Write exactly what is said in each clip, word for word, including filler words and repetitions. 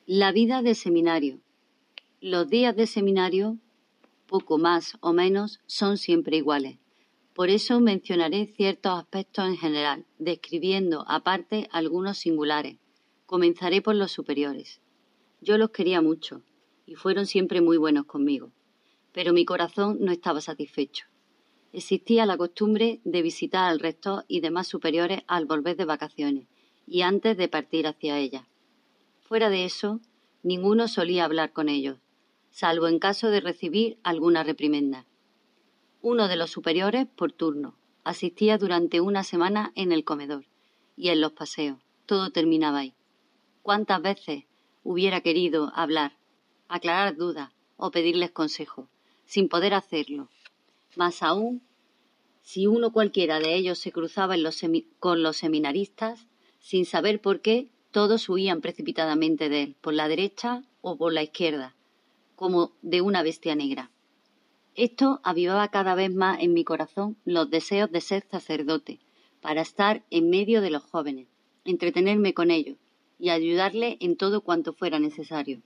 La vida de seminario. Los días de seminario, poco más o menos, son siempre iguales. Por eso mencionaré ciertos aspectos en general, describiendo aparte algunos singulares. Comenzaré por los superiores. Yo los quería mucho y fueron siempre muy buenos conmigo, pero mi corazón no estaba satisfecho. Existía la costumbre de visitar al rector y demás superiores al volver de vacaciones y antes de partir hacia ellas. Fuera de eso, ninguno solía hablar con ellos, salvo en caso de recibir alguna reprimenda. Uno de los superiores, por turno, asistía durante una semana en el comedor y en los paseos. Todo terminaba ahí. ¿Cuántas veces hubiera querido hablar, aclarar dudas o pedirles consejo, sin poder hacerlo? Más aún, si uno cualquiera de ellos se cruzaba en los con los seminaristas, sin saber por qué, todos huían precipitadamente de él, por la derecha o por la izquierda, como de una bestia negra. Esto avivaba cada vez más en mi corazón los deseos de ser sacerdote, para estar en medio de los jóvenes, entretenerme con ellos y ayudarles en todo cuanto fuera necesario.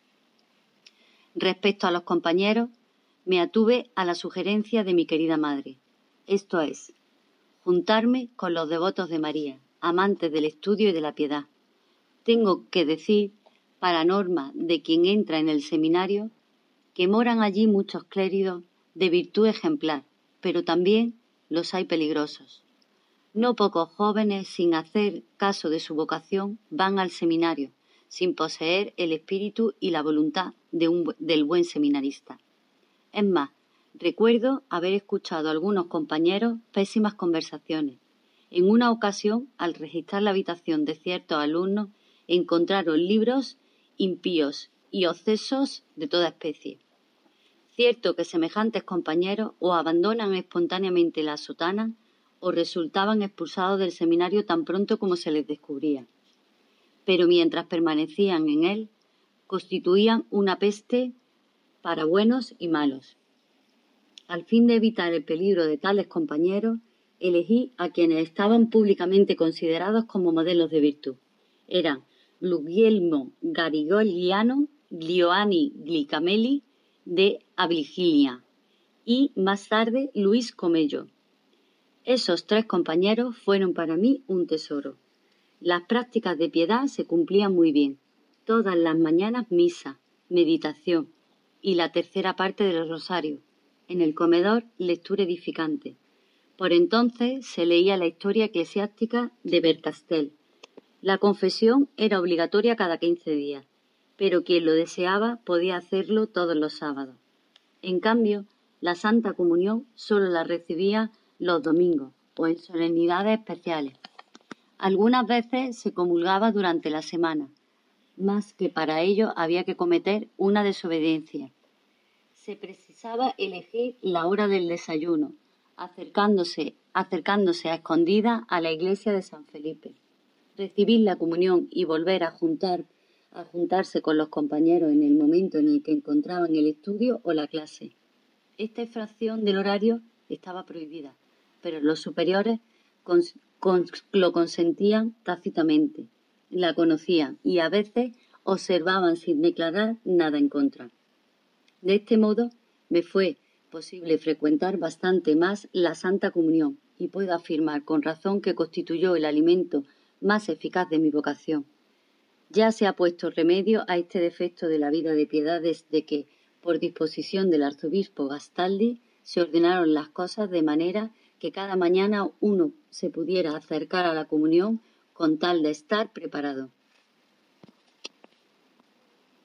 Respecto a los compañeros, me atuve a la sugerencia de mi querida madre, esto es, juntarme con los devotos de María, amantes del estudio y de la piedad. Tengo que decir, para norma de quien entra en el seminario, que moran allí muchos clérigos de virtud ejemplar, pero también los hay peligrosos. No pocos jóvenes, sin hacer caso de su vocación, van al seminario, sin poseer el espíritu y la voluntad de un, del buen seminarista. Es más, recuerdo haber escuchado a algunos compañeros pésimas conversaciones. En una ocasión, al registrar la habitación de ciertos alumnos, encontraron libros impíos y obscesos de toda especie. Cierto que semejantes compañeros o abandonan espontáneamente la sotana o resultaban expulsados del seminario tan pronto como se les descubría. Pero mientras permanecían en él, constituían una peste para buenos y malos. Al fin de evitar el peligro de tales compañeros, elegí a quienes estaban públicamente considerados como modelos de virtud. Eran Guglielmo Garigogliano, Giovanni Glicamelli, de Abligilia, y más tarde Luis Comello. Esos tres compañeros fueron para mí un tesoro. Las prácticas de piedad se cumplían muy bien. Todas las mañanas misa, meditación y la tercera parte del rosario. En el comedor, lectura edificante. Por entonces se leía la historia eclesiástica de Bercastel. La confesión era obligatoria cada quince días, pero quien lo deseaba podía hacerlo todos los sábados. En cambio, la Santa Comunión solo la recibía los domingos o en solemnidades especiales. Algunas veces se comulgaba durante la semana, más que para ello había que cometer una desobediencia. Se precisaba elegir la hora del desayuno, acercándose, acercándose a escondidas a la iglesia de San Felipe, recibir la comunión y volver a, juntar, a juntarse con los compañeros en el momento en el que encontraban el estudio o la clase. Esta infracción del horario estaba prohibida, pero los superiores cons, cons, lo consentían tácitamente, la conocían y a veces observaban sin declarar nada en contra. De este modo me fue posible frecuentar bastante más la Santa Comunión y puedo afirmar con razón que constituyó el alimento más eficaz de mi vocación. Ya se ha puesto remedio a este defecto de la vida de piedad desde que, por disposición del arzobispo Gastaldi, se ordenaron las cosas de manera que cada mañana uno se pudiera acercar a la comunión con tal de estar preparado.